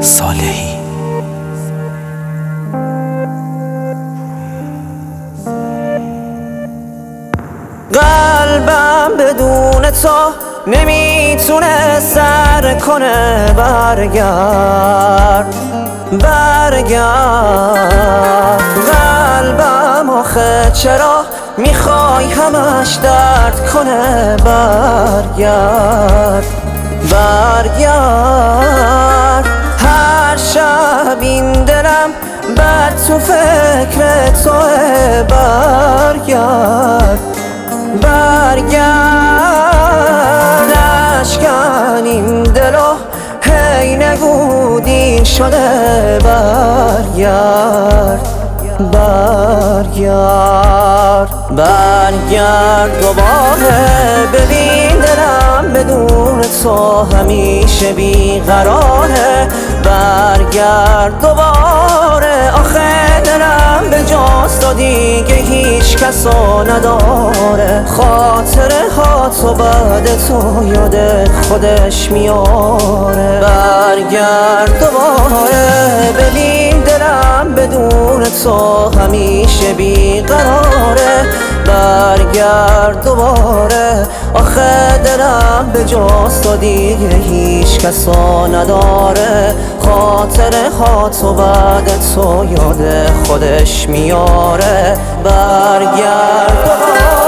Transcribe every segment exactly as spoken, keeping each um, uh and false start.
صالحی. قلبم بدون تو نمیتونه سر کنه. برگرد برگرد قلبم آخه چرا میخوای همش درد کنه. برگرد برگرد هر شب این دلم بد تو فکر توه. برگرد برگرد اشکن این دلو هی نگو دیر شده. برگرد برگرد برگرد دوباره ببین دلم بدون تو همیشه بیقراره. برگرد دوباره آخه دلم به جز تو دیگه هیچ کسو نداره. خاطره ها تو بعد تو یاد خودش میاره. برگرد دوباره ببین دلم بدون تو همیشه بیقراره. برگرد دوباره آخه دلم به جز تو دیگه هیچ کسو نداره. خاطره ها تو بعد تو یاد خودش میاره. برگرد دوباره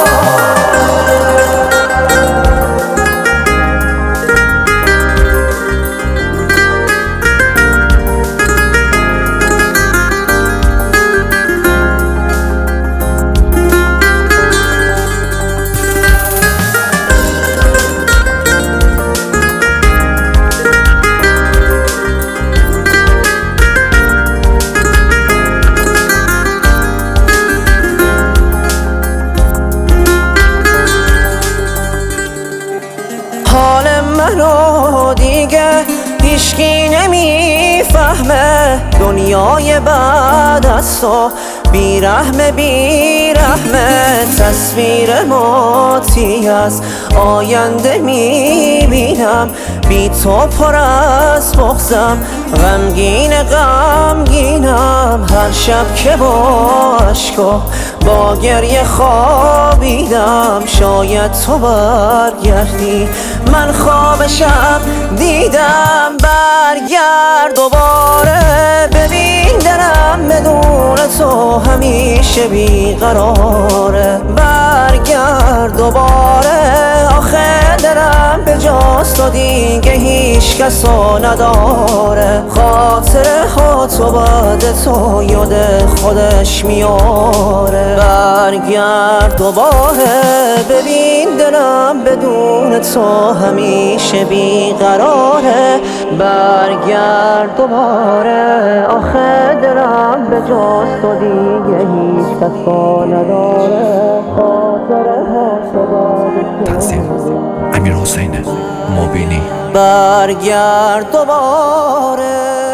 منو دیگه هیچکی نمیفهمه. دنیای بعد از تو بیرحمه بیرحمه. تصویر موتی از آینده میبینم. بی تو پر از بغضم غمگین غمگینم. هر شب که با عشق و با گریه خوابیدم شاید تو برگردی من خواب شب دیدم. برگرد دوباره ببین دلم بدون تو همیشه بیقراره. برگرد دوباره آخه دلم به جز تو دیگه هیچ کسو نداره. خاطره ها تو بعد تو یاد خودش میاره. برگرد دوباره ببین دلم بدون تو همیشه بیقراره. برگرد دوباره آخه دلم به جز تو دیگه هیچ کسو نداره. خاطره ها تو بعد تقسیم امیرحسین مبینی. برگرد دوباره